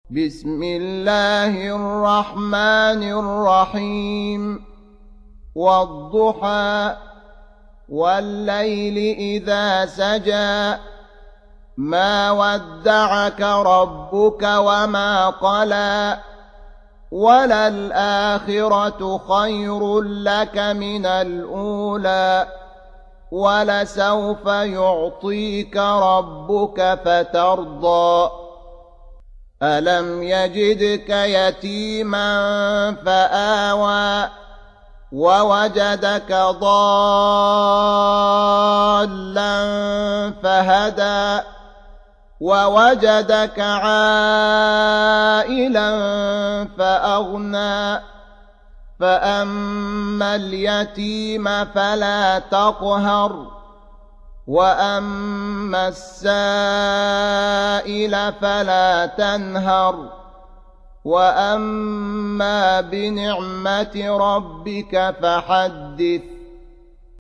بسم الله الرحمن الرحيم والضحى والليل إذا سجى ما ودعك ربك وما قلى وللآخرة خير لك من الأولى ولسوف يعطيك ربك فترضى ألم يجدك يتيما فآوى ووجدك ضالا فهدى ووجدك عائلا فأغنى فأما اليتيم فلا تقهر وأما السائل فلا تنهر وأما بنعمة ربك فحدث